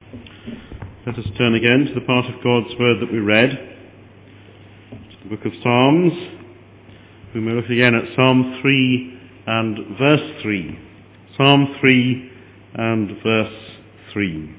Let us turn again to the part of God's Word that we read, to the book of Psalms. We may look again at Psalm 3 and verse 3. Psalm 3 and verse 3.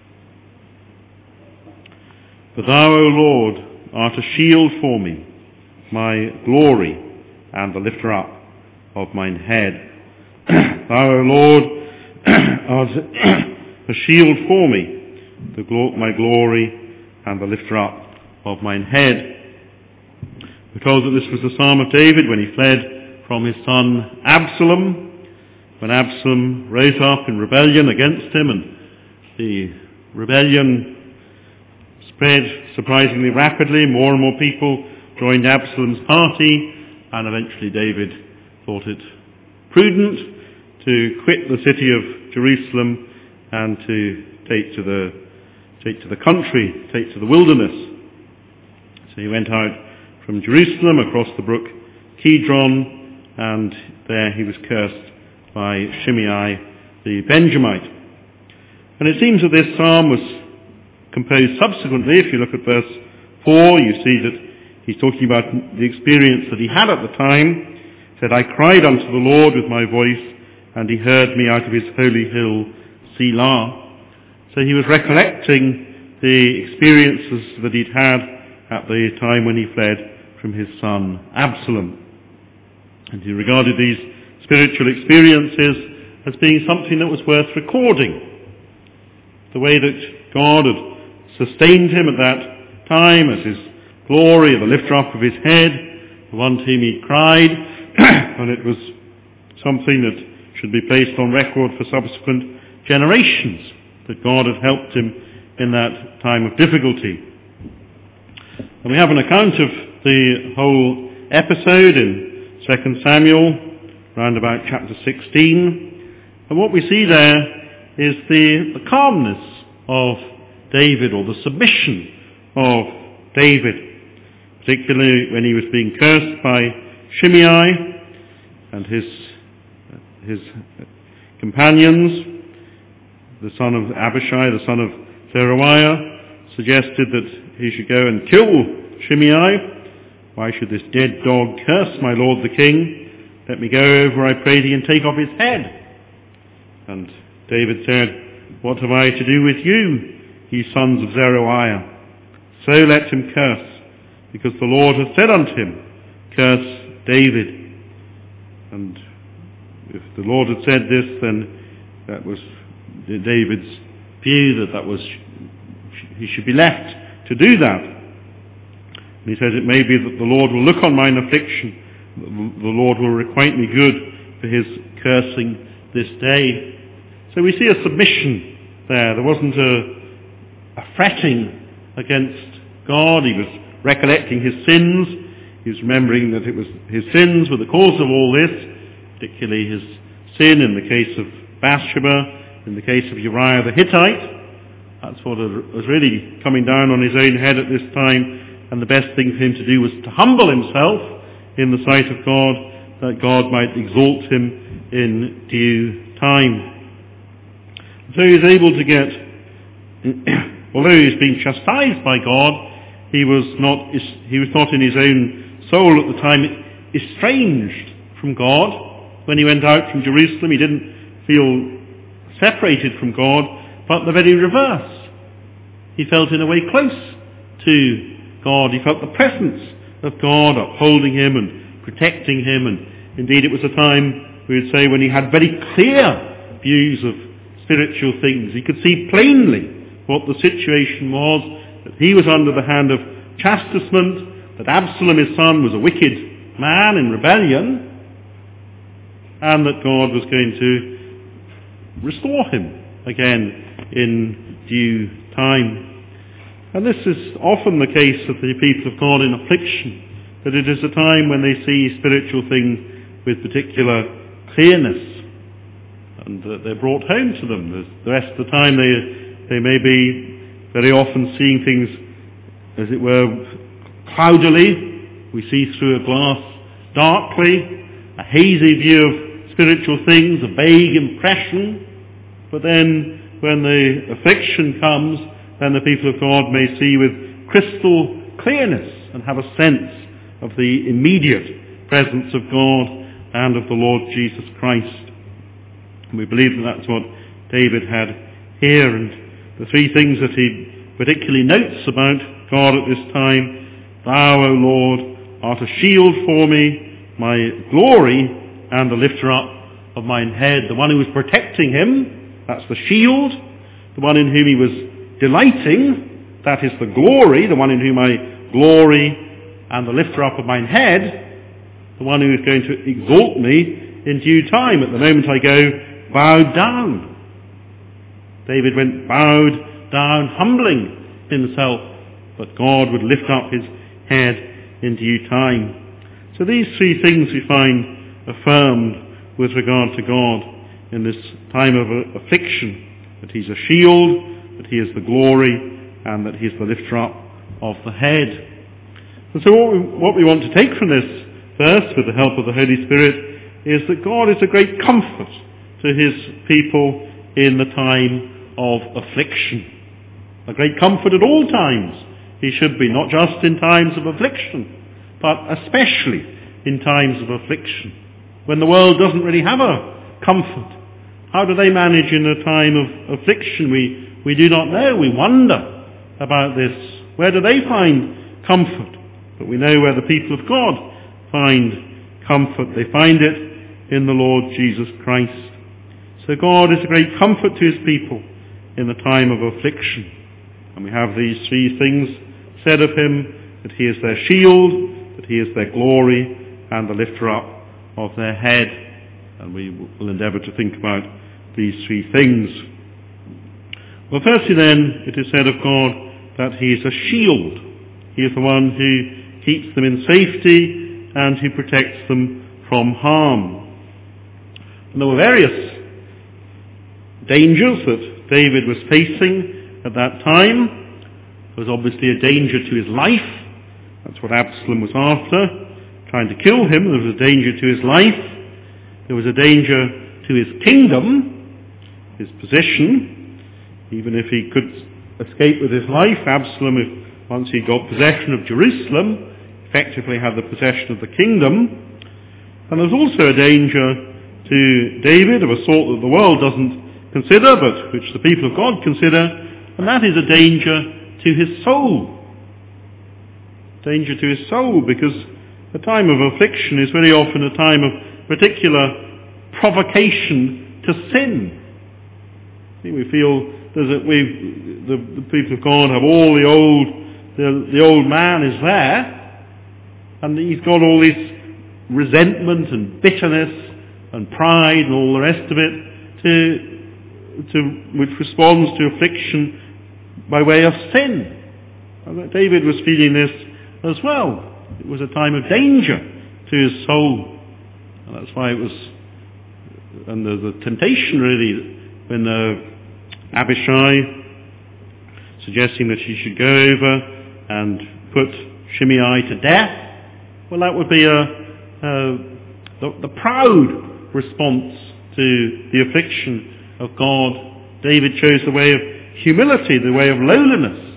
But thou, O Lord, art a shield for me, my glory, and the lifter up of mine head. Thou, O Lord, art a shield for me, my glory, and the lifter up of mine head. We're told that this was the Psalm of David when he fled from his son Absalom, when Absalom rose up in rebellion against him, and the rebellion spread surprisingly rapidly. More and more people joined Absalom's party, and eventually David thought it prudent to quit the city of Jerusalem and to take to the country, take to the wilderness. So he went out from Jerusalem across the brook Kidron, and there he was cursed by Shimei the Benjamite. And it seems that this psalm was composed subsequently. If you look at verse 4, you see that he's talking about the experience that he had at the time. He said, I cried unto the Lord with my voice, and he heard me out of his holy hill, Selah. So he was recollecting the experiences that he'd had at the time when he fled from his son Absalom. And he regarded these spiritual experiences as being something that was worth recording. The way that God had sustained him at that time as his glory, the lifter up of his head, the one to whom he cried, and it was something that should be placed on record for subsequent generations, that God had helped him in that time of difficulty. And we have an account of the whole episode in 2 Samuel, round about chapter 16. And what we see there is the calmness of David, or the submission of David, particularly when he was being cursed by Shimei and his companions. The son of Abishai, the son of Zeruiah, suggested that he should go and kill Shimei. Why should this dead dog curse my lord the king? Let me go over, I pray thee, and take off his head. And David said, what have I to do with you, ye sons of Zeruiah? So let him curse, because the Lord hath said unto him, curse David. And if the Lord had said this, then that was David's view, that was he should be left to do that. And he says, it may be that the Lord will look on mine affliction, the Lord will requite me good for his cursing this day. So we see a submission there. There wasn't a fretting against God. He was recollecting his sins. He was remembering that it was his sins were the cause of all this, particularly his sin in the case of Bathsheba, in the case of Uriah the Hittite. That's what was really coming down on his own head at this time, and the best thing for him to do was to humble himself in the sight of God, that God might exalt him in due time. So he was able to get, although he was being chastised by God, he was not in his own soul at the time estranged from God. When he went out from Jerusalem, he didn't feel separated from God, but the very reverse. He felt in a way close to God. He felt the presence of God upholding him and protecting him, and indeed it was a time, we would say, when he had very clear views of spiritual things. He could see plainly what the situation was, that he was under the hand of chastisement, that Absalom his son was a wicked man in rebellion, and that God was going to restore him again in due time. And this is often the case of the people of God in affliction, that it is a time when they see spiritual things with particular clearness, and that they're brought home to them. The rest of the time they may be very often seeing things, as it were, cloudily. We see through a glass darkly, a hazy view of spiritual things, a vague impression. But then when the affliction comes, then the people of God may see with crystal clearness and have a sense of the immediate presence of God and of the Lord Jesus Christ. And we believe that that's what David had here, and the three things that he particularly notes about God at this time: Thou, O Lord, art a shield for me, my glory, and the lifter up of mine head. The one who was protecting him, that's the shield. The one in whom he was delighting, that is the glory. The one in whom I glory, and the lifter up of mine head, the one who is going to exalt me in due time. At the moment I go bowed down. David went bowed down, humbling himself, but God would lift up his head in due time. So these three things we find affirmed with regard to God in this time of affliction: that he's a shield, that he is the glory, and that he is the lifter up of the head. And so what we want to take from this verse, with the help of the Holy Spirit, is that God is a great comfort to his people in the time of affliction. A great comfort at all times he should be, not just in times of affliction, but especially in times of affliction. When the world doesn't really have a comfort, how do they manage in a time of affliction? We do not know. We wonder about this. Where do they find comfort? But we know where the people of God find comfort. They find it in the Lord Jesus Christ. So God is a great comfort to his people in the time of affliction. And we have these three things said of him: that he is their shield, that he is their glory, and the lifter up of their head. And we will endeavour to think about these three things. Well, firstly then, it is said of God that he is a shield. He is the one who keeps them in safety and who protects them from harm. And there were various dangers that David was facing at that time. There was obviously a danger to his life. That's what Absalom was after, trying to kill him. There was a danger to his life. There was a danger to his kingdom, his position. Even if he could escape with his life, Absalom, once he got possession of Jerusalem, effectively had the possession of the kingdom. And there was also a danger to David of a sort that the world doesn't consider, but which the people of God consider, and that is a danger to his soul. Danger to his soul, because a time of affliction is very often a time of particular provocation to sin. We feel the people of God have all the old man is there, and he's got all this resentment and bitterness and pride and all the rest of it which responds to affliction by way of sin. And David was feeling this as well. It was a time of danger to his soul. And that's why it was under the temptation, really, when Abishai, suggesting that she should go over and put Shimei to death, well, that would be the proud response to the affliction of God. David chose the way of humility, the way of lowliness.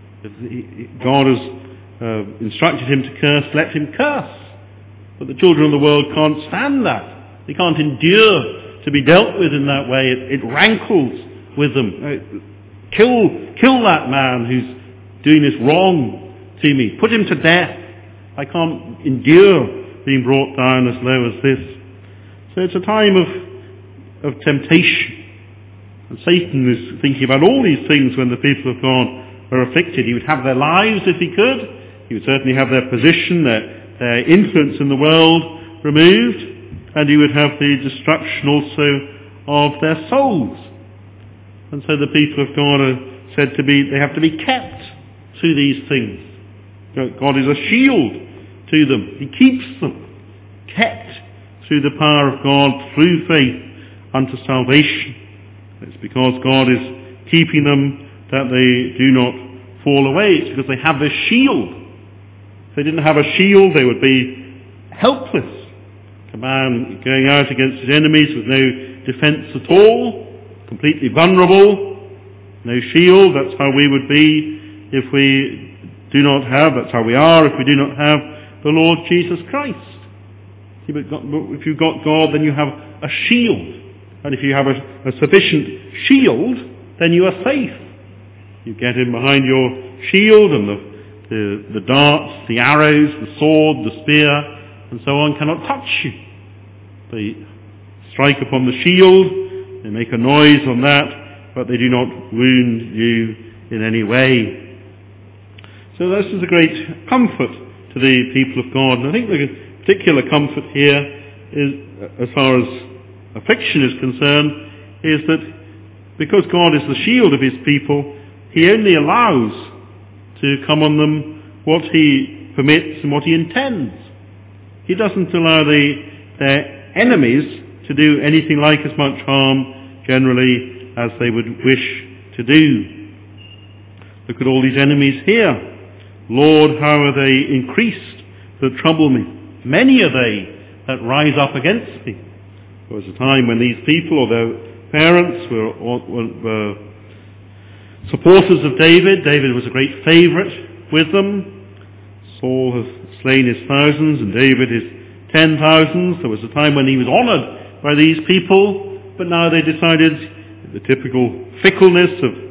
If God has instructed him to curse, let him curse. But the children of the world can't stand that. They can't endure to be dealt with in that way. It rankles with them. Kill that man who's doing this wrong to me. Put him to death. I can't endure being brought down as low as this. So it's a time of temptation. And Satan is thinking about all these things when the people of God are afflicted. He would have their lives if he could. He would certainly have their position, their influence in the world removed. And he would have the destruction also of their souls. And so the people of God are said to be, they have to be kept through these things. God is a shield to them. He keeps them kept through the power of God, through faith unto salvation. It's because God is keeping them that they do not fall away. It's because they have this shield. If they didn't have a shield, they would be helpless. A man going out against his enemies with no defence at all, completely vulnerable, no shield. That's how we would be if we do not have, that's how we are if we do not have the Lord Jesus Christ. If you've got God, then you have a shield. And if you have a sufficient shield, then you are safe. You get in behind your shield, and the darts, the arrows, the sword, the spear, and so on cannot touch you. They strike upon the shield, they make a noise on that, but they do not wound you in any way. So this is a great comfort to the people of God. And I think the particular comfort here is, as far as affliction is concerned, is that because God is the shield of his people, he only allows to come on them what he permits and what he intends. He doesn't allow their enemies to do anything like as much harm generally as they would wish to do. Look at all these enemies here. Lord, how are they increased that trouble me? Many are they that rise up against me. There was a time when these people or their parents were supporters of David. David was a great favourite with them. Saul has slain his thousands and David his 10,000s. There was a time when he was honoured by these people, but now they decided, the typical fickleness of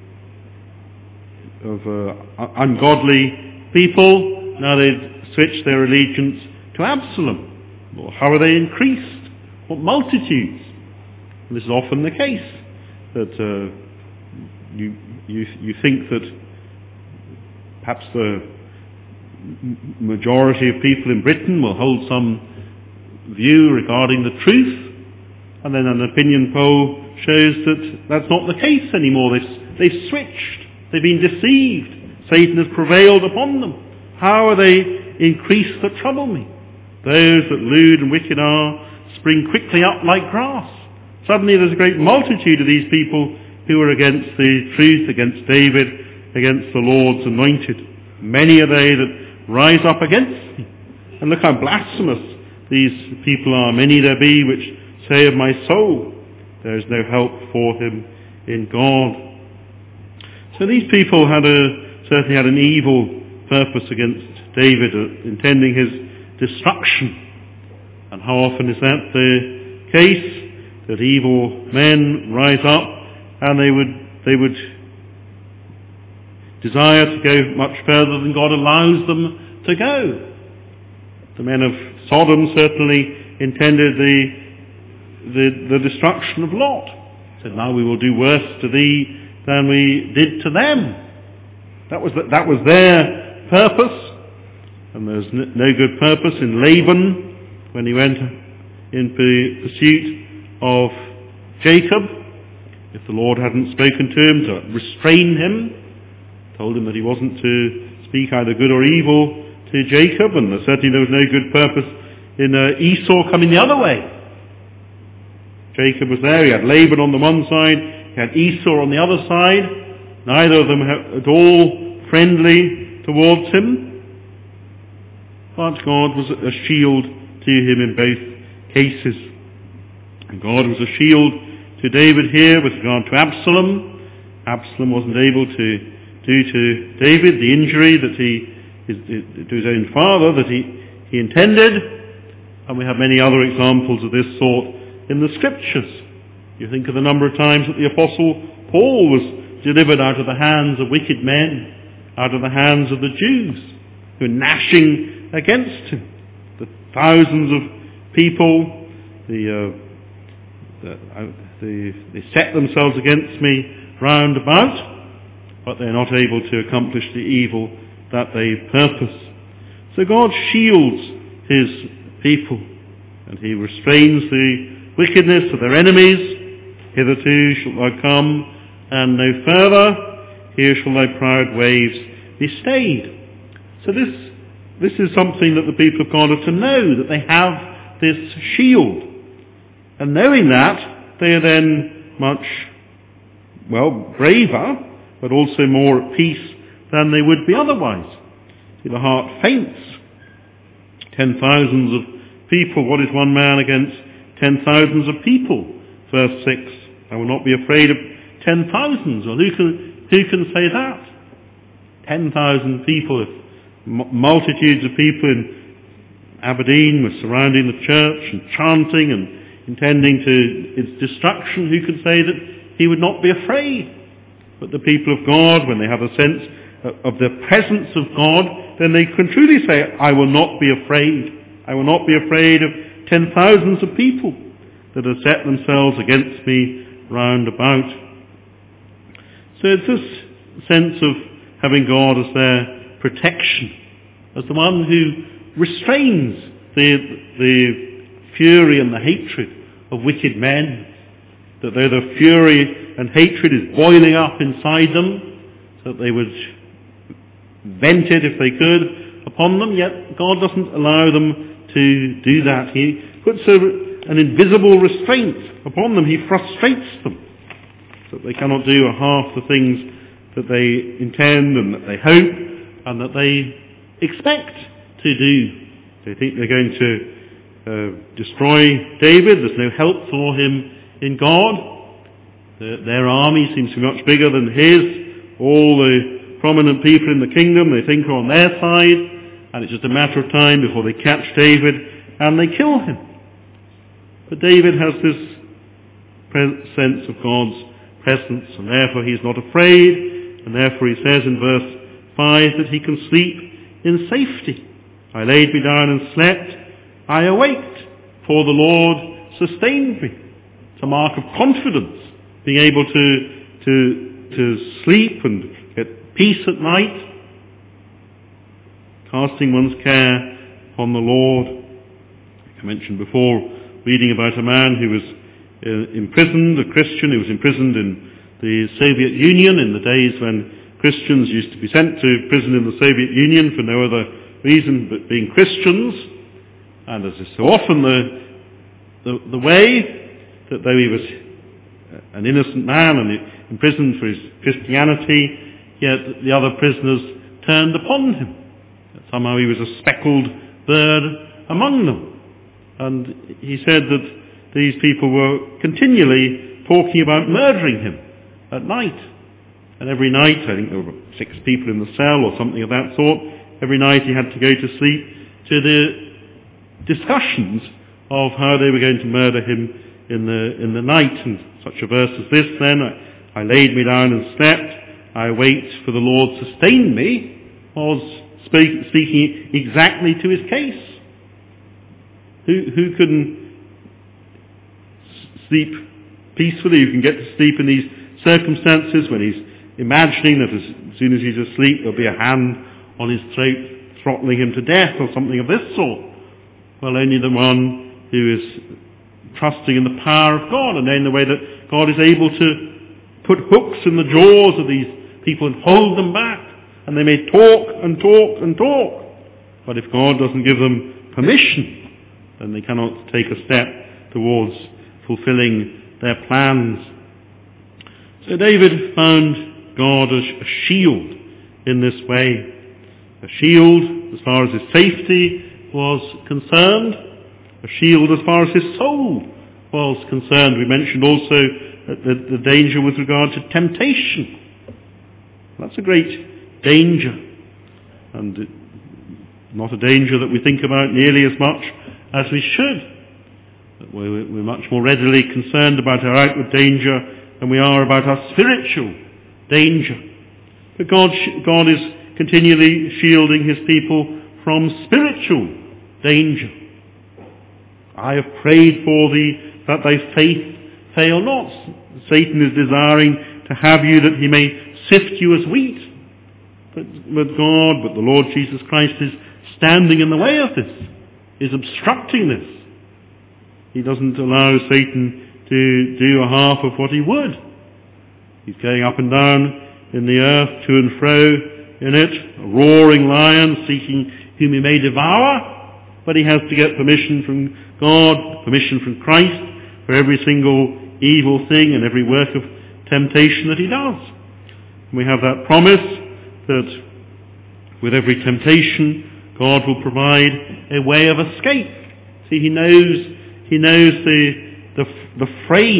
ungodly people, now they've switched their allegiance to Absalom. Well, how are they increased? What multitudes? And this is often the case, that you think that perhaps the majority of people in Britain will hold some view regarding the truth, and then an opinion poll shows that that's not the case anymore. They've switched. They've been deceived. Satan has prevailed upon them. How are they increased that trouble me? Those that lewd and wicked are spring quickly up like grass. Suddenly there's a great multitude of these people who are against the truth, against David, against the Lord's anointed. Many are they that rise up against me. And look how blasphemous these people are. Many there be which say of my soul, there is no help for him in God. So these people certainly had an evil purpose against David, intending his destruction. And how often is that the case? That evil men rise up and they would desire to go much further than God allows them to go. The men of Sodom certainly intended the destruction of Lot. Said, now we will do worse to thee than we did to them. That was their purpose. And there's no good purpose in Laban when he went in pursuit of Jacob. If the Lord hadn't spoken to him to restrain him, told him that he wasn't to speak either good or evil to Jacob, and certainly there was no good purpose in Esau coming the other way. Jacob was there, he had Laban on the one side, he had Esau on the other side, neither of them at all friendly towards him. But God was a shield to him in both cases. And God was a shield to David here with regard to Absalom. Absalom wasn't able to do to David the injury that to his own father that he intended. And we have many other examples of this sort in the Scriptures. You think of the number of times that the Apostle Paul was delivered out of the hands of wicked men, out of the hands of the Jews who were gnashing against him. The thousands of people, they set themselves against me round about, but they're not able to accomplish the evil that they purpose. So God shields his people, and he restrains the wickedness of their enemies. Hitherto shalt thou come, and no further. Here shall thy proud waves be stayed. So this is something that the people of God are to know, that they have this shield. And knowing that, they are then much, braver, but also more at peace than they would be otherwise. See, the heart faints. 10,000s of people, what is one man against 10,000s of people? Verse 6. I will not be afraid of 10,000s. Well, who can say that? 10,000 people, multitudes of people in Aberdeen were surrounding the church and chanting and intending to its destruction. Who could say that he would not be afraid? But the people of God, when they have a sense of the presence of God, then they can truly say, I will not be afraid. I will not be afraid of 10,000s of people that have set themselves against me round about. So it's this sense of having God as their protection, as the one who restrains the fury and the hatred of wicked men, that though the fury and hatred is boiling up inside them, so that they would vent it if they could upon them, yet God doesn't allow them to do that. He puts an invisible restraint upon them. He frustrates them, so that they cannot do half the things that they intend and that they hope and that they expect to do. They think they're going to destroy David. There's no help for him in God. Their army seems to be much bigger than his. All the prominent people in the kingdom, they think, are on their side, and it's just a matter of time before they catch David and they kill him. But David has this sense of God's presence, and therefore he's not afraid, and therefore he says in verse 5 that he can sleep in safety. I laid me down and slept. I awaked, for the Lord sustained me. It's a mark of confidence, being able to sleep and get peace at night, casting one's care upon the Lord. I mentioned before, reading about a man who was imprisoned, a Christian who was imprisoned in the Soviet Union in the days when Christians used to be sent to prison in the Soviet Union for no other reason but being Christians. And as is so often the way, that though he was an innocent man and imprisoned for his Christianity, yet the other prisoners turned upon him. Somehow he was a speckled bird among them. And he said that these people were continually talking about murdering him at night. And every night, I think there were 6 people in the cell or something of that sort, every night he had to go to sleep to the discussions of how they were going to murder him in the night. And such a verse as this then, I laid me down and slept, I awaked, for the Lord sustained me, was speaking exactly to his case. Who can sleep peacefully, who can get to sleep in these circumstances when he's imagining that as soon as he's asleep there'll be a hand on his throat throttling him to death or something of this sort? Well, only the one who is trusting in the power of God, and in the way that God is able to put hooks in the jaws of these people and hold them back, and they may talk and talk and talk, but if God doesn't give them permission, then they cannot take a step towards fulfilling their plans. So David found God as a shield in this way. A shield as far as his safety was concerned. A shield as far as his soul was concerned. We mentioned also the danger with regard to temptation. That's a great danger. And not a danger that we think about nearly as much as we should. We're much more readily concerned about our outward danger than we are about our spiritual danger. But God is continually shielding his people from spiritual danger. I have prayed for thee that thy faith fail not. Satan is desiring to have you that he may sift you as wheat. But the Lord Jesus Christ is standing in the way of this, is obstructing this. He doesn't allow Satan to do a half of what he would. He's going up and down in the earth, to and fro in it, a roaring lion seeking whom he may devour, but he has to get permission from God, permission from Christ for every single evil thing and every work of temptation that he does. And we have that promise that with every temptation God will provide a way of escape. See, he knows the frame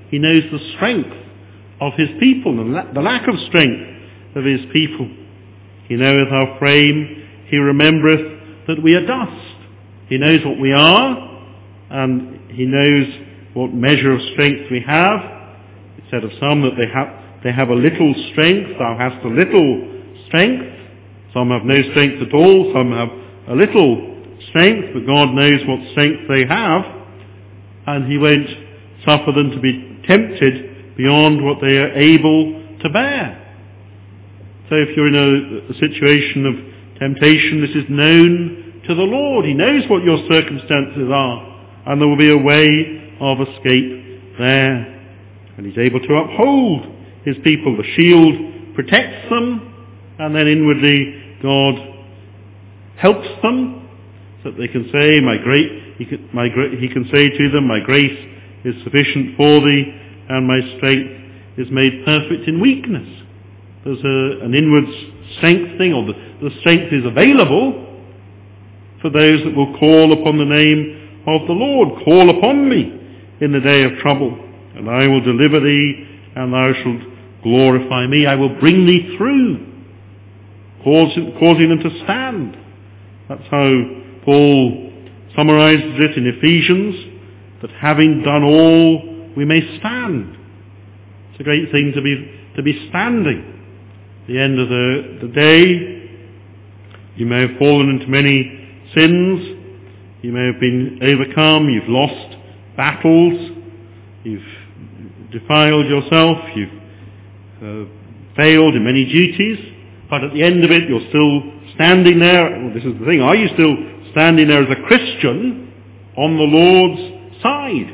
He knows the strength of his people and the lack of strength of his people. He knoweth our frame. He remembereth that we are dust. He knows what we are, and he knows what measure of strength we have. It said of some that they have a little strength. Thou hast a little strength. Some have no strength at all. Some have a little strength, but God knows what strength they have, and he won't suffer them to be tempted beyond what they are able to bear. So if you're in a situation of temptation, this is known to the Lord. He knows what your circumstances are, and there will be a way of escape there. And he's able to uphold his people. The shield protects them, and then inwardly God helps them, so that they can say, he can say to them, my grace is sufficient for thee, and my strength is made perfect in weakness. There's an inward strengthening, or the strength is available for those that will call upon the name of the Lord. Call upon me in the day of trouble, and I will deliver thee, and thou shalt glorify me. I will bring thee through, causing them to stand. That's how Paul summarizes it in Ephesians, that having done all, we may stand. It's a great thing to be standing. At the end of the day, you may have fallen into many sins, you may have been overcome, you've lost battles, you've defiled yourself, you've failed in many duties, but at the end of it you're still standing there. Well, this is the thing, are you still standing there as a Christian on the Lord's side?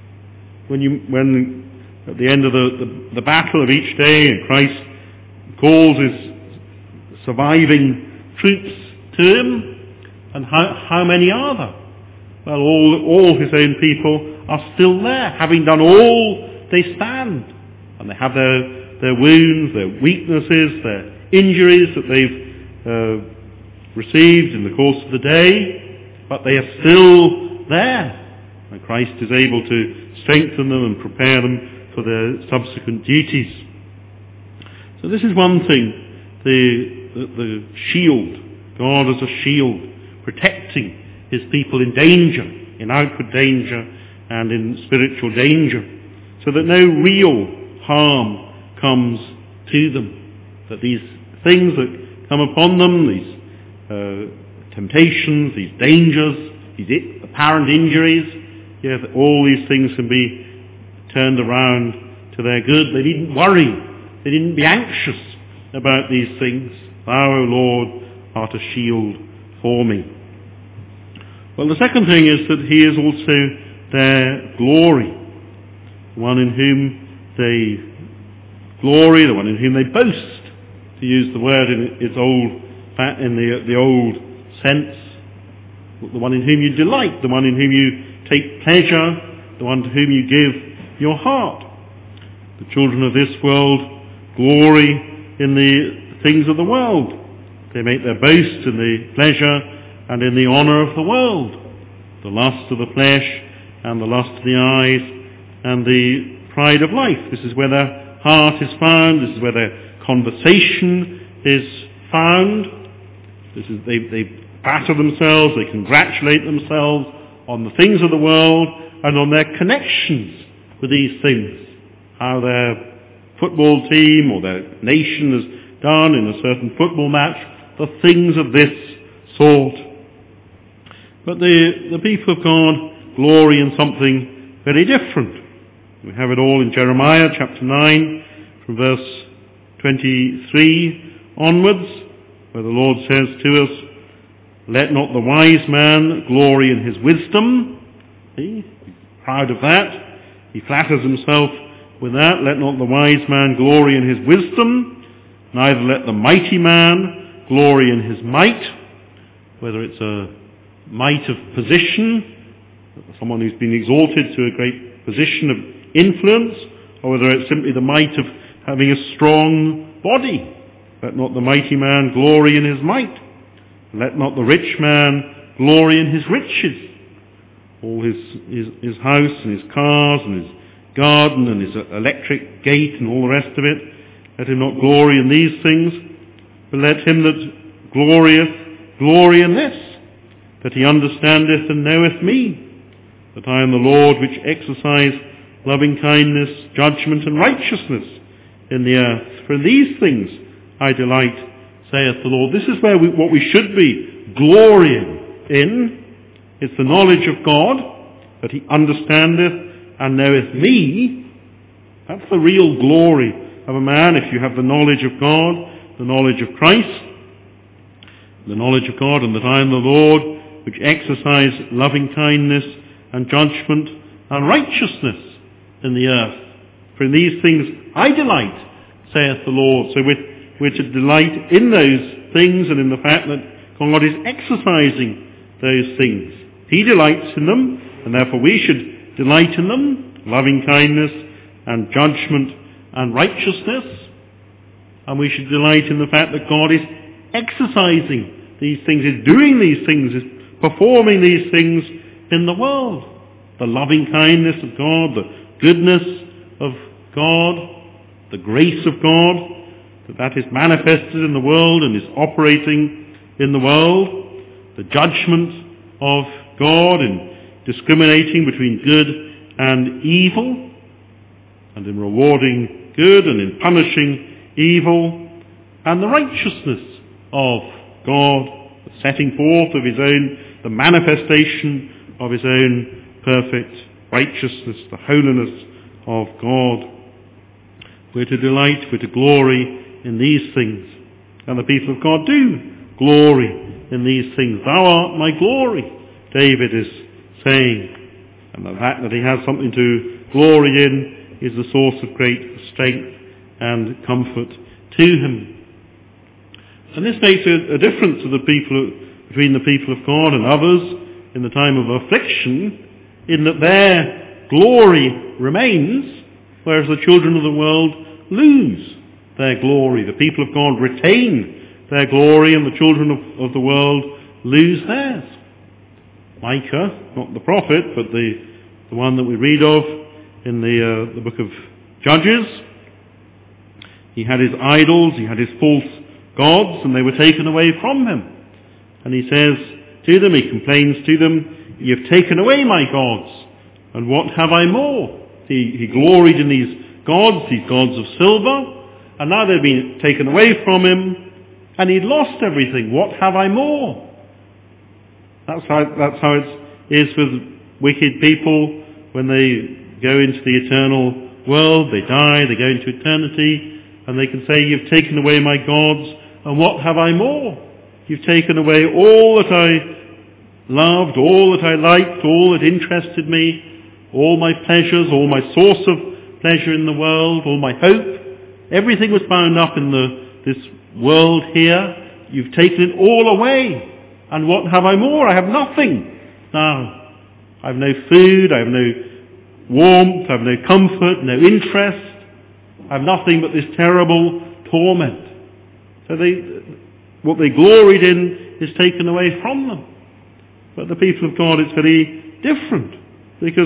When at the end of the battle of each day, and Christ calls his surviving troops to him, and how many are there? Well, all his own people are still there. Having done all, they stand. And they have their wounds, their weaknesses, their injuries that they've received in the course of the day, but they are still there. And Christ is able to strengthen them and prepare them for their subsequent duties. So this is one thing, the shield. God as a shield, protecting his people in danger, in outward danger and in spiritual danger, so that no real harm comes to them. That these things that come upon them, these temptations, these dangers, these apparent injuries, that all these things can be turned around to their good. They needn't worry. They needn't be anxious about these things. Thou, O Lord, art a shield for me. Well, the second thing is that he is also their glory, the one in whom they glory, the one in whom they boast, to use the word in its the old sense, the one in whom you delight, the one in whom you take pleasure, the one to whom you give your heart. The children of this world glory in the things of the world. They make their boast in the pleasure and in the honour of the world, the lust of the flesh and the lust of the eyes and the pride of life. This is where their heart is found. This is where their conversation is found. They batter themselves, they congratulate themselves on the things of the world and on their connections with these things. How their football team or their nation has done in a certain football match, the things of this sort. But the people of God glory in something very different. We have it all in Jeremiah chapter 9 from verse 23 onwards, where the Lord says to us, let not the wise man glory in his wisdom. He's proud of that. He flatters himself with that. Let not the wise man glory in his wisdom, neither let the mighty man glory in his might, whether it's a might of position, someone who's been exalted to a great position of influence, or whether it's simply the might of having a strong body. Let not the mighty man glory in his might. Let not the rich man glory in his riches. All his house and his cars and his garden and his electric gate and all the rest of it. Let him not glory in these things, but let him that glorieth glory in this, that he understandeth and knoweth me, that I am the Lord which exercise loving kindness, judgment and righteousness in the earth. For in these things I delight, saith the Lord. This is where what we should be glorying in. It's the knowledge of God, that he understandeth and knoweth me. That's the real glory of a man, if you have the knowledge of God, the knowledge of Christ, the knowledge of God, and that I am the Lord which exercise loving kindness and judgment and righteousness in the earth. For in these things I delight, saith the Lord. So we're to delight in those things and in the fact that God is exercising those things. He delights in them, and therefore we should delight in them, loving kindness and judgment and righteousness. And we should delight in the fact that God is exercising these things, is doing these things, is performing these things in the world. The loving kindness of God, the goodness of God, the grace of God, that is manifested in the world and is operating in the world. The judgment of God in discriminating between good and evil, and in rewarding good and in punishing evil, and the righteousness of God, the setting forth of his own, the manifestation of his own perfect righteousness, the holiness of God. We're to delight, we're to glory in these things. And the people of God do glory in these things. Thou art my glory, David is saying. And the fact that he has something to glory in is the source of great strength and comfort to him. And this makes a difference between the people of God and others in the time of affliction, in that their glory remains, whereas the children of the world lose their glory. The people of God retain their glory, and the children of the world lose theirs. Micah, not the prophet, but the one that we read of in the book of Judges, he had his idols, he had his false gods, and they were taken away from him. And he says to them, he complains to them, "You've taken away my gods, and what have I more?" He gloried in these gods of silver, and now they've been taken away from him, and he'd lost everything. What have I more? That's how it is with wicked people when they go into the eternal world. They die, they go into eternity, and they can say, "You've taken away my gods, and what have I more? You've taken away all that I loved, all that I liked, all that interested me, all my pleasures, all my source of pleasure in the world, all my hope. Everything was bound up in this world here. You've taken it all away. And what have I more? I have nothing. Now, I have no food, I have no warmth, I have no comfort, no interest. I have nothing but this terrible torment." So what they gloried in is taken away from them. But the people of God, it's very different, because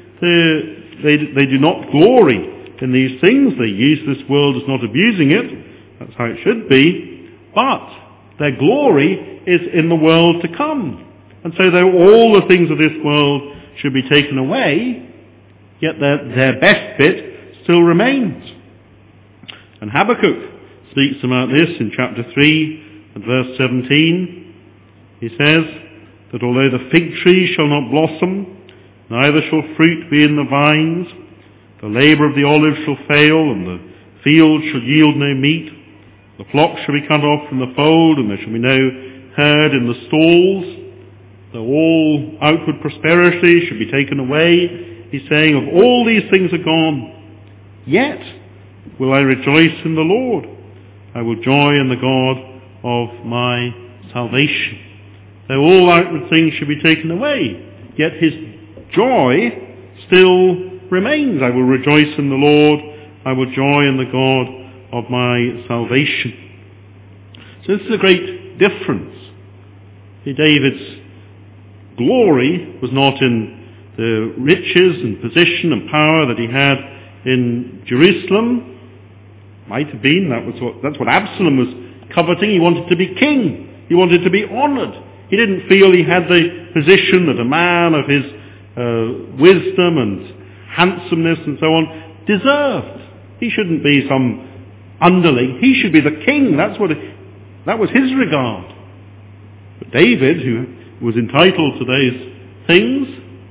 they do not glory in these things. They use this world as not abusing it. That's how it should be. But their glory is in the world to come. And so though all the things of this world should be taken away, yet their best bit still remains. And Habakkuk speaks about this in chapter 3 and verse 17. He says that although the fig tree shall not blossom, neither shall fruit be in the vines, the labour of the olive shall fail, and the field shall yield no meat, the flock shall be cut off from the fold, and there shall be no herd in the stalls, though all outward prosperity should be taken away, he's saying, of all these things are gone, yet will I rejoice in the Lord. I will joy in the God of my salvation. Though all outward things should be taken away, yet his joy still remains. I will rejoice in the Lord. I will joy in the God of my salvation. So this is a great difference. David's glory was not in the riches and position and power that he had in Jerusalem. Might have been, that's what Absalom was coveting. He wanted to be king. He wanted to be honoured. He didn't feel he had the position that a man of his wisdom and handsomeness and so on deserved. He shouldn't be some underling. He should be the king. That was his regard. But David, who was entitled to those things,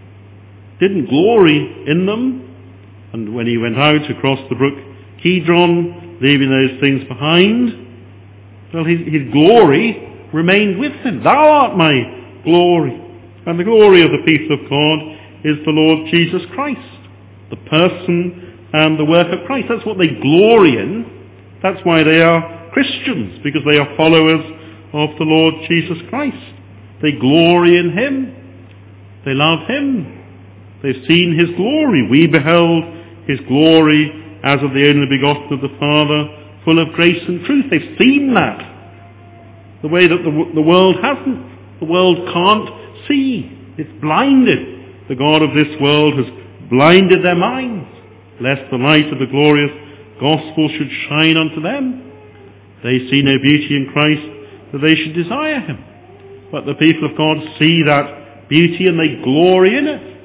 didn't glory in them. And when he went out across the brook Kidron, leaving those things behind, well, his glory remained with him. Thou art my glory. And the glory of the people of God is the Lord Jesus Christ, the person and the work of Christ. That's what they glory in. That's why they are Christians, because they are followers of the Lord Jesus Christ. They glory in him. They love him. They've seen his glory. We beheld his glory as of the only begotten of the Father, full of grace and truth. They've seen that. The way that the world hasn't. The world can't see. It's blinded. The God of this world has blinded their minds, lest the light of the glorious gospel should shine unto them. They see no beauty in Christ, that they should desire him. But the people of God see that beauty and they glory in it.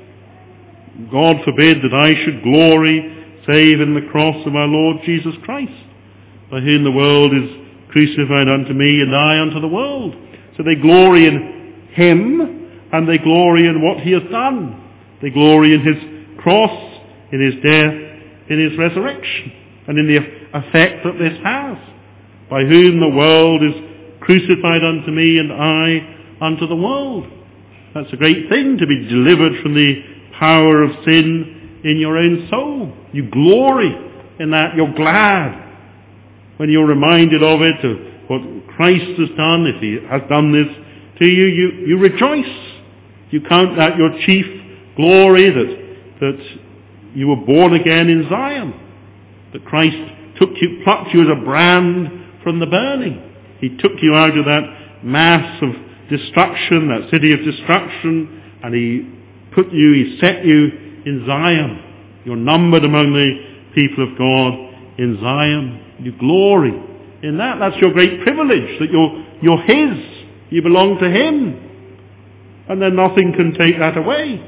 God forbid that I should glory save in the cross of our Lord Jesus Christ, by whom the world is crucified unto me and I unto the world. So they glory in him, and they glory in what he has done. They glory in his cross, in his death, in his resurrection, and in the effect that this has. By whom the world is crucified unto me and I unto the world. That's a great thing, to be delivered from the power of sin in your own soul. You glory in that. You're glad when you're reminded of it, of what Christ has done. If he has done this to you, you rejoice. You count that your chief glory, that you were born again in Zion, that Christ plucked you as a brand from the burning. He took you out of that mass of destruction, that city of destruction, and he set you in Zion. You're numbered among the people of God in Zion. You glory in that. That's your great privilege, that you're his. You belong to him. And then nothing can take that away.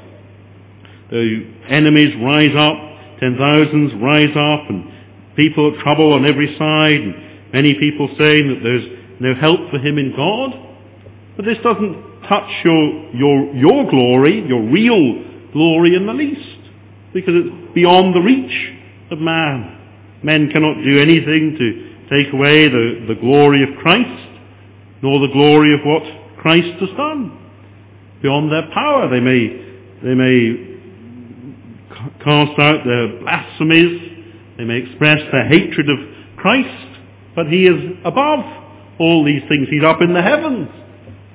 The enemies rise up, 10,000s rise up, and people trouble on every side, and many people saying that there's no help for him in God. But this doesn't touch your glory, your real glory in the least, because it's beyond the reach of man. Men cannot do anything to take away the glory of Christ, nor the glory of what Christ has done. Beyond their power, they may cast out their blasphemies, they may express their hatred of Christ, but he is above all these things. He's up in the heavens. The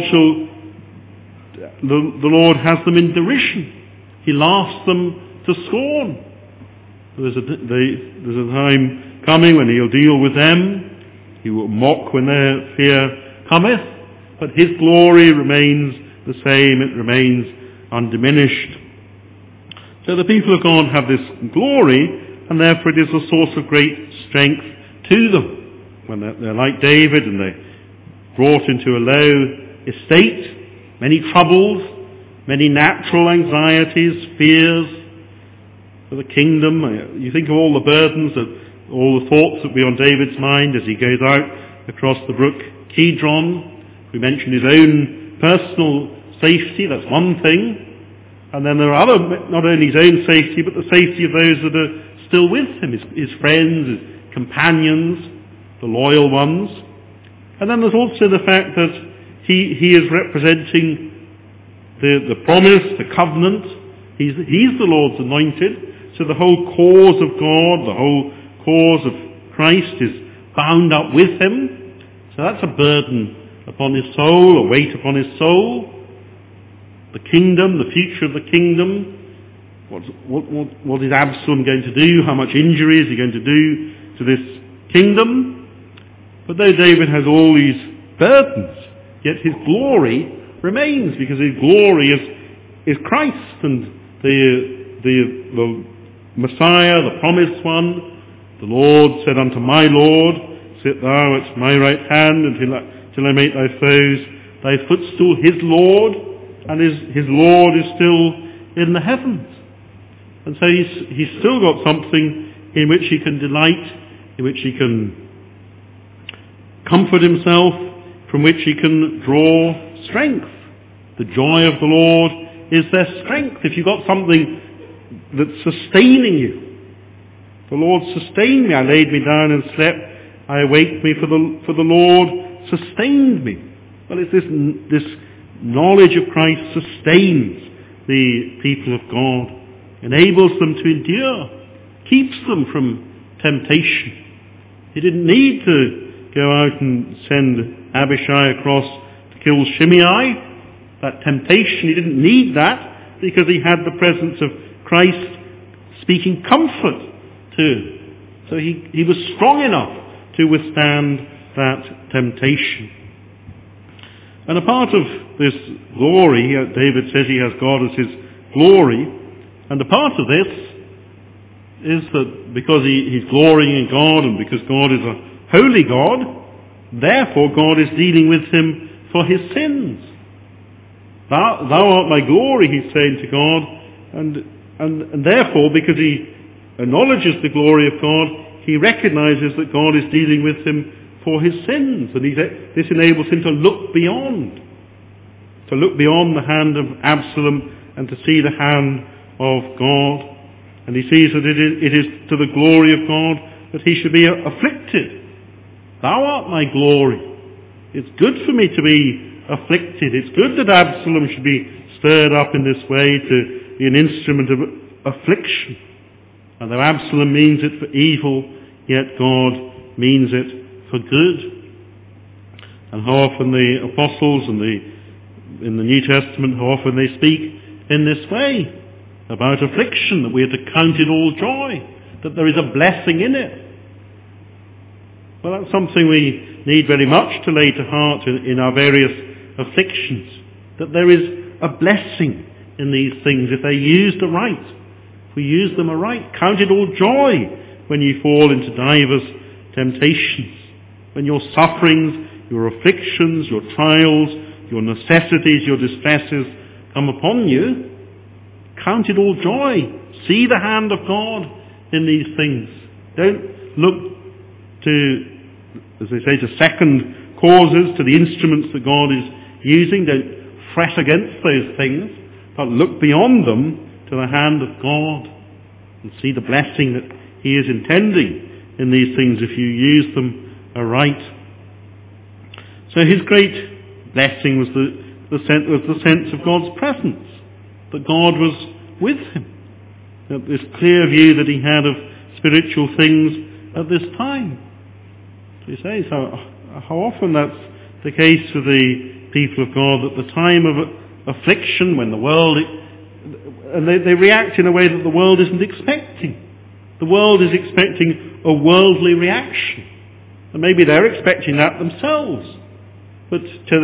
Lord has them in derision. He laughs them to scorn. There's a time coming when he'll deal with them. He will mock when their fear cometh, but his glory remains the same. It remains undiminished. So the people of God have this glory, and therefore it is a source of great strength to them. When they're like David and they're brought into a low estate, many troubles, many natural anxieties, fears for the kingdom. You think of all the burdens, all the thoughts that be on David's mind as he goes out across the brook Kidron. We mentioned his own personal safety, that's one thing. And then there are other, not only his own safety, but the safety of those that are still with him, his friends, his companions, the loyal ones. And then there's also the fact that he is representing the promise, the covenant. He's the Lord's anointed. So the whole cause of God, the whole cause of Christ is bound up with him. So that's a burden upon his soul, a weight upon his soul. The kingdom, the future of the kingdom. What is Absalom going to do? How much injury is he going to do to this kingdom? But though David has all these burdens, yet his glory remains, because his glory is Christ and the Messiah, the promised one. The Lord said unto my Lord, sit thou at my right hand until I make thy foes thy footstool. His Lord, and his Lord is still in the heavens. And so he's still got something in which he can delight, in which he can comfort himself, from which he can draw strength. The joy of the Lord is their strength. If you've got something that's sustaining you, the Lord sustained me. I laid me down and slept. I awaked me, for the Lord sustained me. Well, it's this knowledge of Christ sustains the people of God, enables them to endure, keeps them from temptation. He didn't need to go out and send Abishai across to kill Shimei. That temptation, he didn't need that, because he had the presence of Christ speaking comfort to him. So he was strong enough to withstand that temptation. And a part of this glory, David says he has God as his glory, and a part of this is that because he's glorying in God, and because God is a holy God, therefore God is dealing with him for his sins. Thou art my glory, he's saying to God, and therefore, because he acknowledges the glory of God, he recognizes that God is dealing with him for his sins, and this enables him to look beyond the hand of Absalom and to see the hand of God. And he sees that it is to the glory of God that he should be afflicted. Thou art my glory. It's good for me to be afflicted. It's good that Absalom should be stirred up in this way to be an instrument of affliction. And though Absalom means it for evil, yet God means it for good. And how often the apostles in the New Testament, how often they speak in this way about affliction, that we are to count it all joy, that there is a blessing in it. Well, that's something we need very much to lay to heart in our various afflictions, that there is a blessing in these things if they're used aright. If we use them aright, count it all joy when you fall into divers temptations, when your sufferings, your afflictions, your trials, your necessities, your distresses come upon you. Count it all joy. See the hand of God in these things. Don't look to, as they say, to second causes, to the instruments that God is using. Don't fret against those things, but look beyond them to the hand of God and see the blessing that he is intending in these things if you use them aright. So his great blessing was the sense of God's presence, that God was with him. This clear view that he had of spiritual things at this time. So he says how often that's the case for the people of God, at the time of affliction, when the world, and they react in a way that the world isn't expecting. The world is expecting a worldly reaction, and maybe they're expecting that themselves. But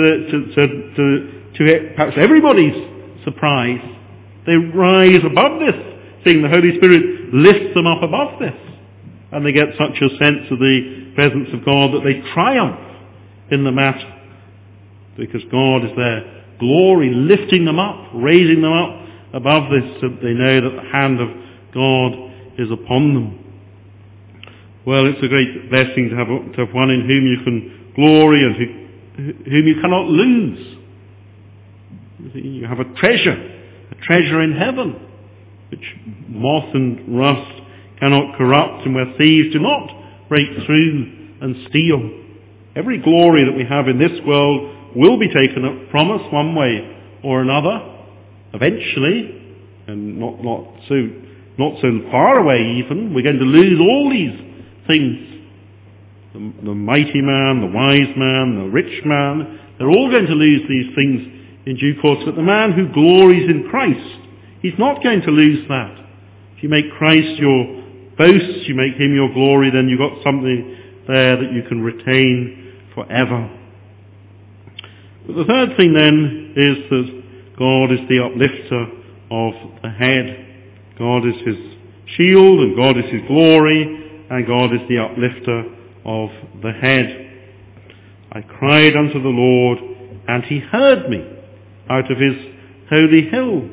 to perhaps everybody's surprise, they rise above this thing. The Holy Spirit lifts them up above this, and they get such a sense of the presence of God that they triumph in the matter, because God is their glory, lifting them up, raising them up above this, so that they know that the hand of God is upon them. Well, it's a great blessing to have one in whom you can glory and whom you cannot lose. You have a treasure in heaven, which moth and rust cannot corrupt, and where thieves do not break through and steal. Every glory that we have in this world will be taken up from us one way or another, eventually, and not so far away even. We're going to lose all these things. The mighty man, the wise man, the rich man, they're all going to lose these things in due course. But the man who glories in Christ, he's not going to lose that. If you make Christ your boast, you make him your glory, then you've got something there that you can retain forever. But the third thing then is that God is the uplifter of the head. God is his shield, and God is his glory, and God is the uplifter of the head. I cried unto the Lord, and he heard me out of his holy hill.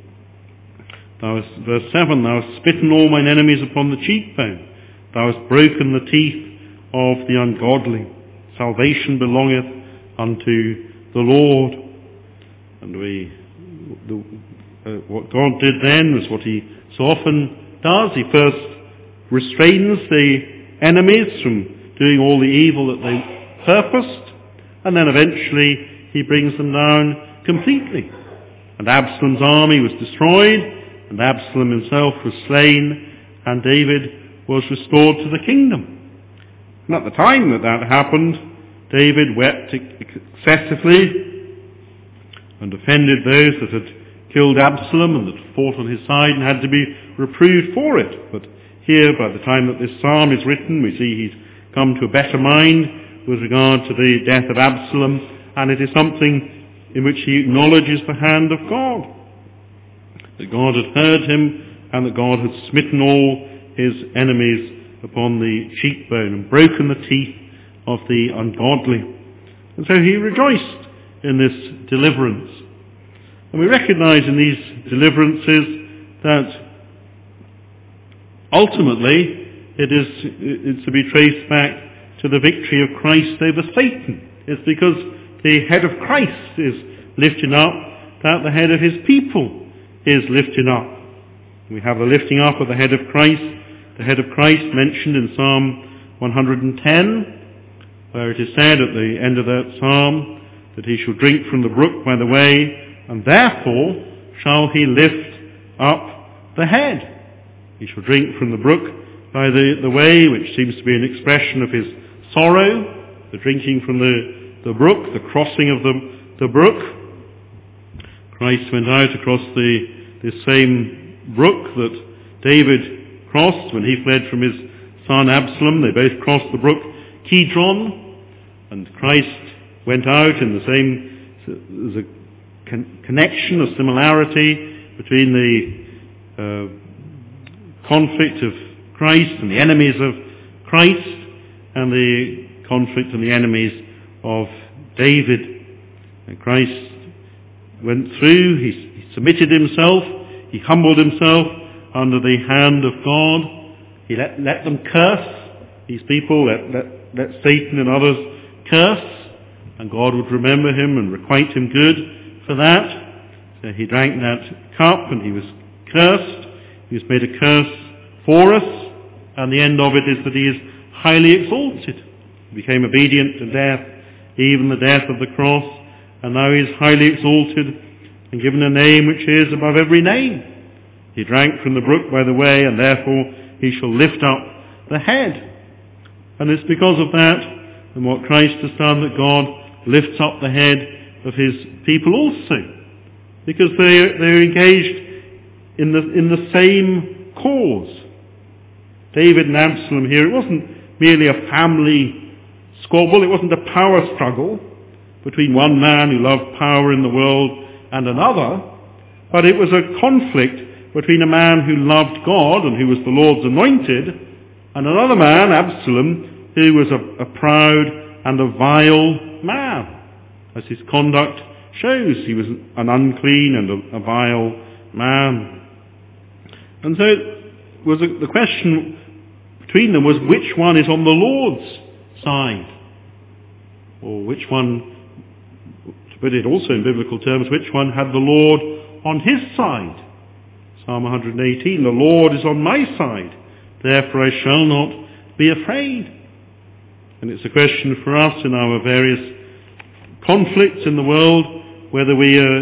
Verse 7, thou hast smitten all mine enemies upon the cheekbone. Thou hast broken the teeth of the ungodly. Salvation belongeth unto the Lord. And what God did then was what he so often does. He first restrains the enemies from doing all the evil that they purposed, and then eventually he brings them down completely. And Absalom's army was destroyed, and Absalom himself was slain, and David was restored to the kingdom. And at the time that happened, David wept excessively and offended those that had killed Absalom and that fought on his side and had to be reproved for it. But here, by the time that this psalm is written, we see he's come to a better mind with regard to the death of Absalom, and it is something in which he acknowledges the hand of God, that God had heard him and that God had smitten all his enemies upon the cheekbone and broken the teeth of the ungodly. And so he rejoiced in this deliverance. And we recognize in these deliverances that ultimately it's to be traced back to the victory of Christ over Satan. It's because the head of Christ is lifted up that the head of his people is lifted up. We have the lifting up of the head of Christ mentioned in Psalm 110, where it is said at the end of that psalm that he shall drink from the brook by the way, and therefore shall he lift up the head. He shall drink from the brook by the way, which seems to be an expression of his sorrow, the drinking from the brook, the crossing of the brook. Christ went out across the same brook that David crossed when he fled from his son Absalom. They both crossed the brook Kidron, and Christ went out in the same, there's a connection, a similarity between the conflict of Christ and the enemies of Christ and the conflict and the enemies of David. And Christ went through, he submitted himself, he humbled himself under the hand of God. He let them curse, these people, let Satan and others curse, and God would remember him and requite him good for that. So he drank that cup and he was cursed. He was made a curse for us, and the end of it is that he is highly exalted. He became obedient to death, even the death of the cross, and now he is highly exalted and given a name which is above every name. He drank from the brook by the way, and therefore he shall lift up the head. And it's because of that and what Christ has done that God lifts up the head of his people also, because they're engaged in the same cause. David and Absalom here, it wasn't merely a family squabble, it wasn't a power struggle between one man who loved power in the world and another, but it was a conflict between a man who loved God and who was the Lord's anointed, and another man, Absalom, who was a proud and a vile man. As his conduct shows, he was an unclean and a vile man. And so the question between them was which one is on the Lord's side, or which one, to put it also in biblical terms, which one had the Lord on his side. Psalm 118, the Lord is on my side, therefore I shall not be afraid. And it's a question for us in our various conflicts in the world, whether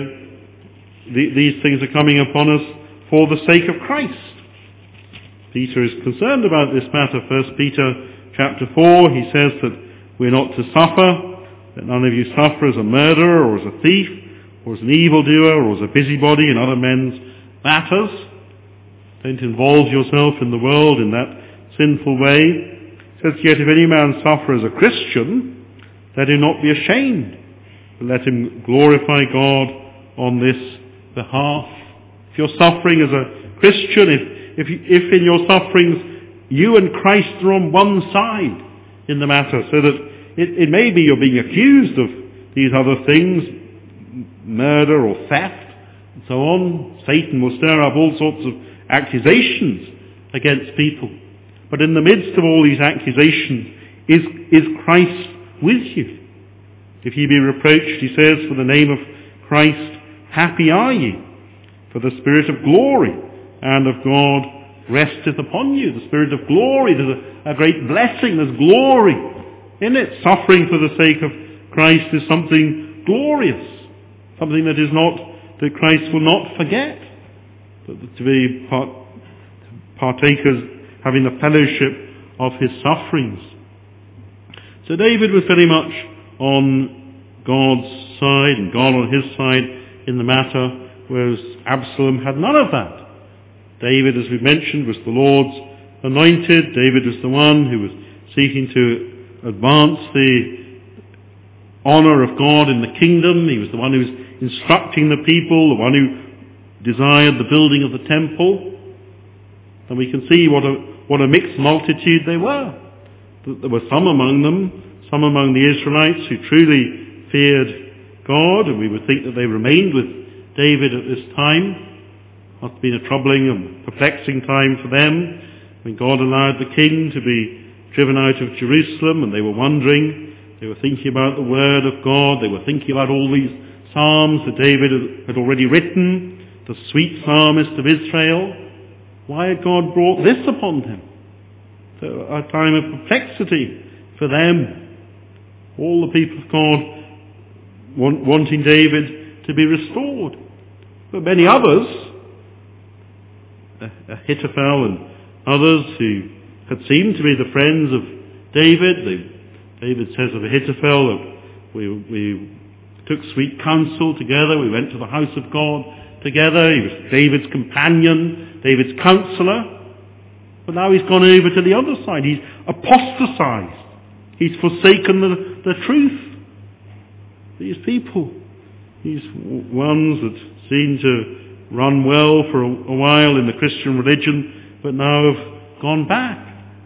these things are coming upon us for the sake of Christ. Peter is concerned about this matter. 1 Peter chapter 4, he says that we're not to suffer, that none of you suffer as a murderer or as a thief or as an evildoer or as a busybody in other men's matters. Don't involve yourself in the world in that sinful way. He says, yet if any man suffer as a Christian, let him not be ashamed, but let him glorify God on this behalf. If you're suffering as a Christian, if in your sufferings you and Christ are on one side in the matter, so that it may be you're being accused of these other things, murder or theft, and so on. Satan will stir up all sorts of accusations against people. But in the midst of all these accusations, is Christ with you? If ye be reproached, he says, for the name of Christ, happy are ye, for the Spirit of glory and of God resteth upon you. The Spirit of glory, there's a great blessing, there's glory in it. Suffering for the sake of Christ is something glorious, something that Christ will not forget, but to be partakers, having the fellowship of his sufferings. So David was very much on God's side and God on his side in the matter, whereas Absalom had none of that. David, as we mentioned, was the Lord's anointed. David was the one who was seeking to advance the honour of God in the kingdom. He was the one who was instructing the people, the one who desired the building of the temple. And we can see what a mixed multitude they were. There were some among them, some among the Israelites who truly feared God, and we would think that they remained with David at this time. Must have been a troubling and perplexing time for them when God allowed the king to be driven out of Jerusalem, and they were wondering, they were thinking about the word of God, they were thinking about all these psalms that David had already written, the sweet psalmist of Israel. Why had God brought this upon them? So a time of perplexity for them. All the people of God wanting David to be restored. But many others, Ahithophel and others who had seemed to be the friends of David. David says of Ahithophel that we took sweet counsel together, we went to the house of God together, he was David's companion, David's counsellor. But now he's gone over to the other side, he's apostatized, he's forsaken the truth. These people, these ones that seem to run well for a while in the Christian religion, but now have gone back.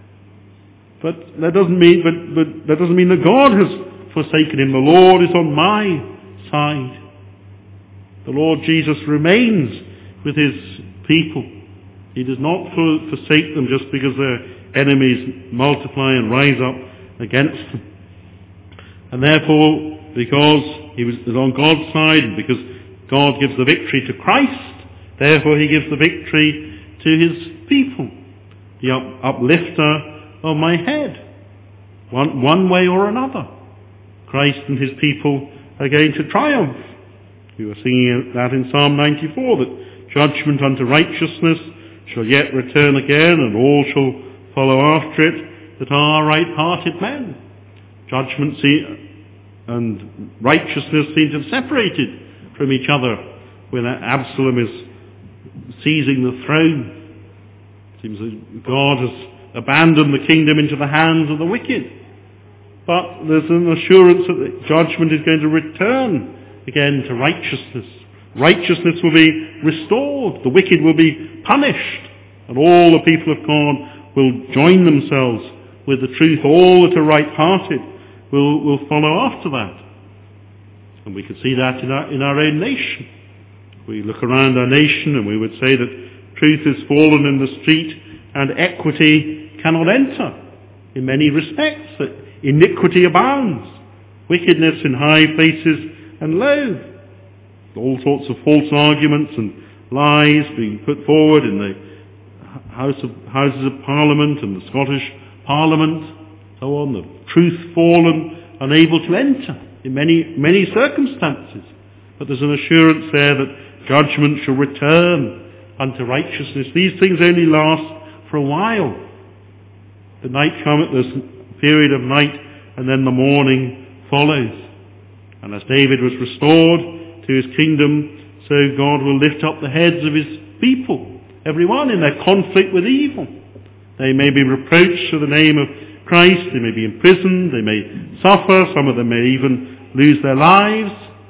But that doesn't mean that God has forsaken him. The Lord is on my side. The Lord Jesus remains with his people. He does not forsake them just because their enemies multiply and rise up against them. And therefore, because he was on God's side, and because God gives the victory to Christ, therefore he gives the victory to his people, the uplifter of my head. One way or another, Christ and his people are going to triumph. We were singing that in Psalm 94, that judgment unto righteousness shall yet return again, and all shall follow after it that are right-hearted men. Judgment and righteousness seem to have separated from each other when Absalom is seizing the throne. It seems that God has abandoned the kingdom into the hands of the wicked. But there's an assurance that the judgment is going to return again to righteousness. Righteousness will be restored. The wicked will be punished. And all the people of God will join themselves with the truth. All that are right-hearted will follow after that. And we can see that in our own nation. We look around our nation and we would say that truth is fallen in the street and equity cannot enter. In many respects, that iniquity abounds. Wickedness in high places and low. All sorts of false arguments and lies being put forward in the Houses of Parliament and the Scottish Parliament, so on. The truth fallen, unable to enter in many circumstances. But there's an assurance there that judgment shall return unto righteousness. These things only last for a while. The night cometh, there's a period of night, and then the morning follows. And as David was restored to his kingdom, so God will lift up the heads of his people, everyone in their conflict with evil. They may be reproached for the name of Christ, they may be imprisoned, they may suffer, some of them may even lose their lives.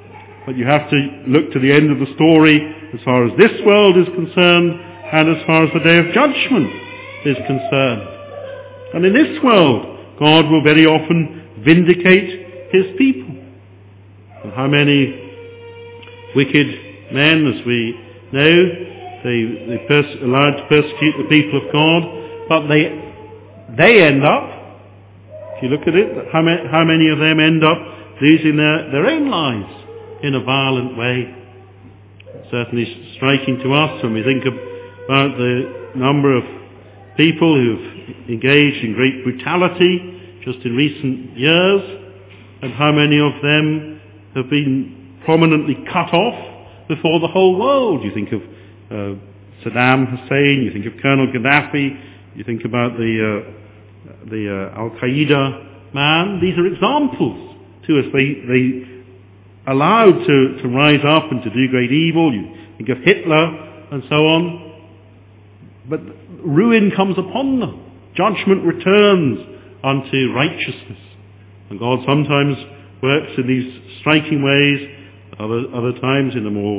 But you have to look to the end of the story as far as this world is concerned and as far as the day of judgment is concerned. And in this world, God will very often vindicate his people. And how many wicked men, as we know, they allowed to persecute the people of God, but they end up, if you look at it, how many of them end up losing their own lives in a violent way. It's certainly striking to us when we think about the number of people who've engaged in great brutality just in recent years, and how many of them have been prominently cut off before the whole world. You think of Saddam Hussein, you think of Colonel Gaddafi, you think about the Al-Qaeda man. These are examples to us. They allowed to rise up and to do great evil. You think of Hitler and so on. But ruin comes upon them. Judgment returns unto righteousness. And God sometimes works in these striking ways, other times in a more...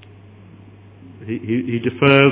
He defers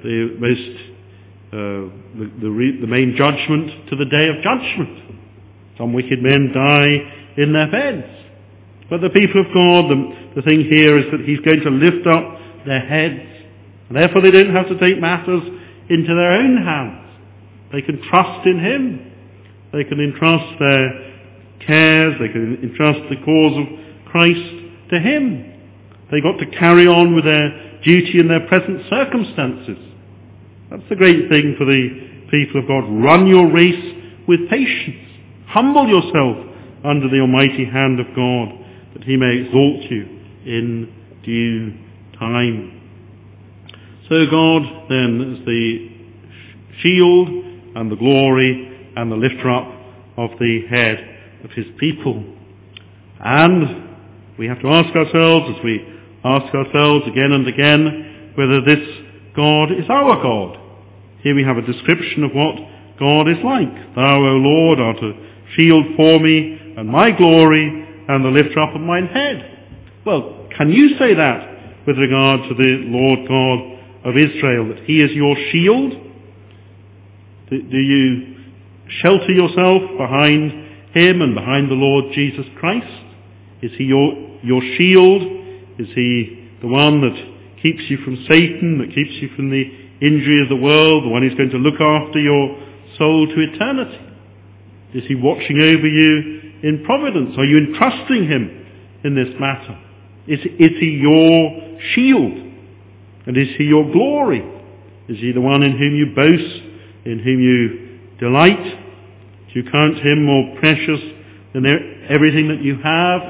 the main judgment to the day of judgment. Some wicked men die in their beds. But the people of God, the thing here is that he's going to lift up their heads. And therefore they don't have to take matters into their own hands. They can trust in him. They can entrust their cares. They can entrust the cause of Christ to him. They got to carry on with their duty in their present circumstances. That's the great thing for the people of God. Run your race with patience. Humble yourself under the almighty hand of God, that he may exalt you in due time. So God then is the shield and the glory and the lifter up of the head of his people. And we have to ask ourselves, as we ask ourselves again and again, whether this God is our God. Here we have a description of what God is like. Thou, O Lord, art a shield for me, and my glory, and the lifter up of mine head. Well, can you say that with regard to the Lord God of Israel, that he is your shield? Do you shelter yourself behind him and behind the Lord Jesus Christ? Is he your shield? Is he the one that keeps you from Satan, that keeps you from the injury of the world, the one who's going to look after your soul to eternity? Is he watching over you in providence? Are you entrusting him in this matter? Is he your shield? And is he your glory? Is he the one in whom you boast, in whom you delight? Do you count him more precious than everything that you have?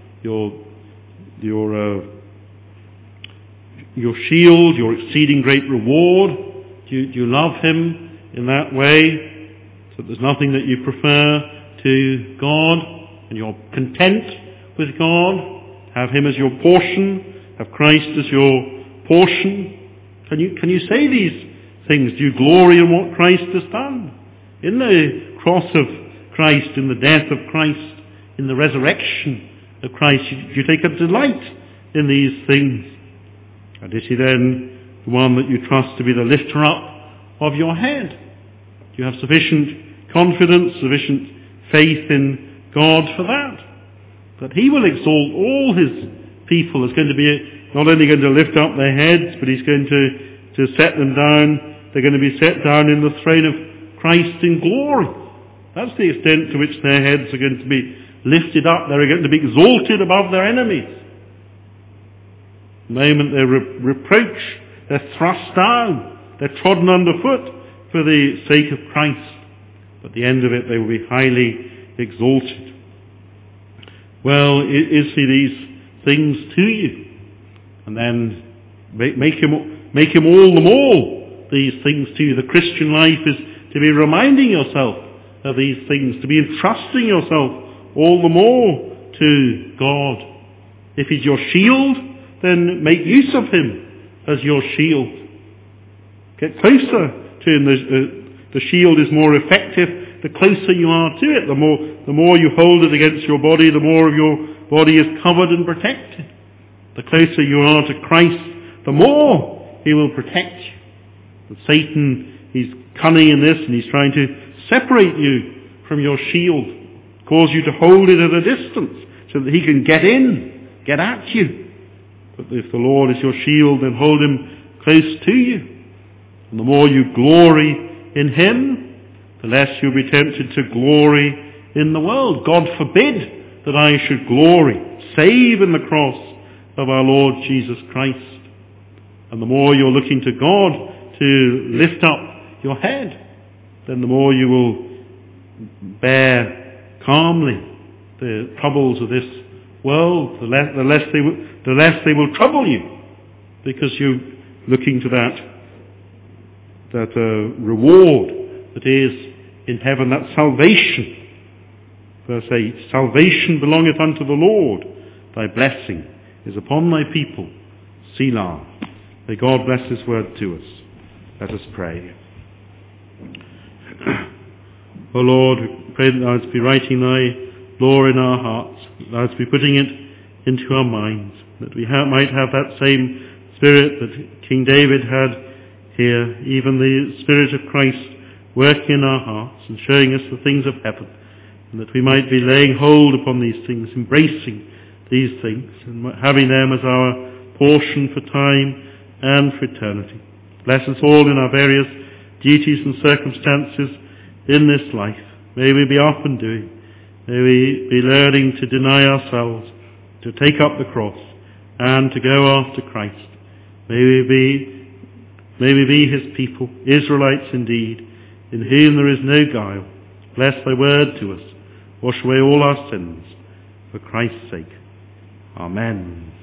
Your shield, your exceeding great reward? Do you love him in that way? So there's nothing that you prefer to God, and you're content with God? Have him as your portion? Have Christ as your portion? Can you say these things? Do you glory in what Christ has done? In the cross of Christ, in the death of Christ, in the resurrection of Christ, you take a delight in these things. And is he then the one that you trust to be the lifter up of your head? Do you have sufficient confidence, sufficient faith in God for that? That he will exalt all his people. Is going to be not only going to lift up their heads, but he's going to set them down. They're going to be set down in the throne of Christ in glory. That's the extent to which their heads are going to be lifted up. They're going to be exalted above their enemies. The moment they're reproached, they're thrust down, they're trodden underfoot for the sake of Christ. But at the end of it, they will be highly exalted. Well, is he these things to you? And then make him all the more these things to you. The Christian life is to be reminding yourself of these things, to be entrusting yourself all the more to God. If he's your shield, then make use of him as your shield. Get closer to him. The shield is more effective the closer you are to it. The more you hold it against your body, the more of your body is covered and protected. the closer you are to Christ, the more he will protect you. But Satan, he's cunning in this, and he's trying to separate you from your shield, cause you to hold it at a distance so that he can get in, get at you. But if the Lord is your shield, then hold him close to you. And the more you glory in him, the less you'll be tempted to glory in the world. God forbid that I should glory, save in the cross of our Lord Jesus Christ. And the more you're looking to God to lift up your head, then the more you will bear calmly the troubles of this world, the less they will trouble you, because you're looking to that reward that is in heaven, that salvation. Verse 8, salvation belongeth unto the Lord, thy blessing is upon thy people. Selah. May God bless his word to us. Let us pray. O Lord, we pray that thou wouldst be writing thy law in our hearts, that thou wouldst be putting it into our minds, that we might have that same spirit that King David had here, even the Spirit of Christ working in our hearts and showing us the things of heaven, and that we might be laying hold upon these things, embracing these things, and having them as our portion for time and for eternity. Bless us all in our various duties and circumstances in this life. May we be up and doing. May we be learning to deny ourselves, to take up the cross, and to go after Christ. May we be his people, Israelites indeed, in whom there is no guile. Bless thy word to us. Wash away all our sins, for Christ's sake. Amen.